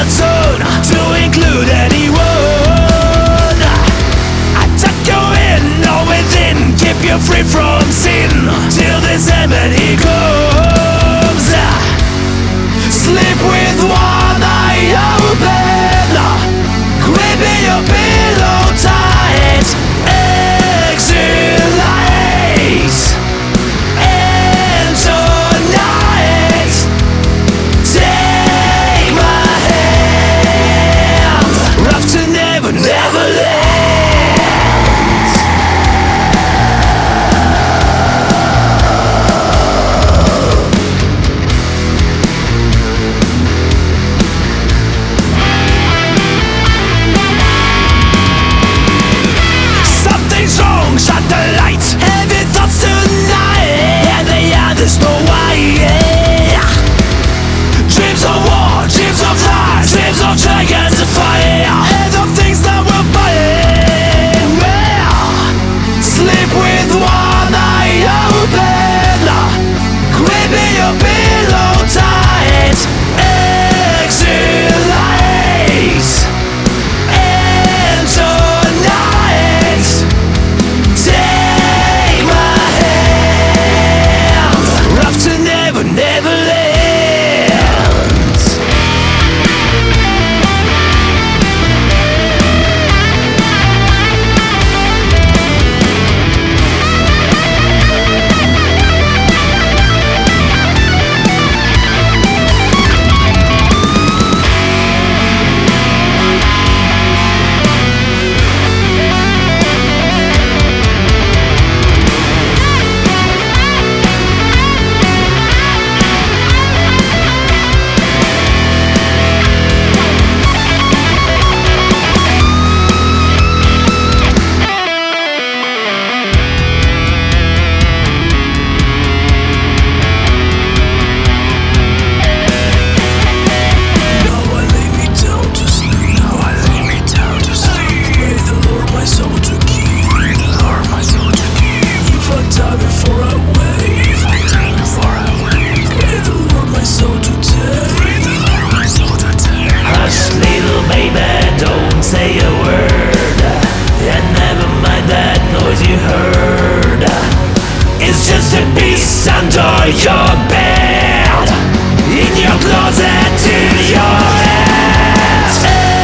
comfort zone to include anyone. Attack you in or within, keep you free from sin till this end when he comes. Sleep with one eye open, gripping your pillow tight. Exhalate, and tonight take my hand. Rough to never, never let. Shut the light, heavy thoughts tonight, and there's no way. Dreams of war, dreams of lies, dreams of dragons of fire, and of things that will burn. Sleep with one eye open, gripping your pillow tight. Exhalate, and tonight take my hand. Rough to never, never land. Say a word, and never mind that noise you heard. It's just a beast under your bed, in your closet, in your head.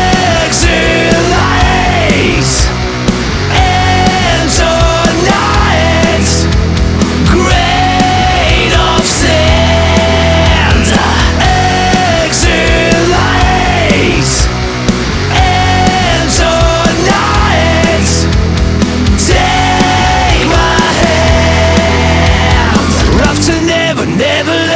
Exhalate, and tonight, grain of sand. Exhalate, never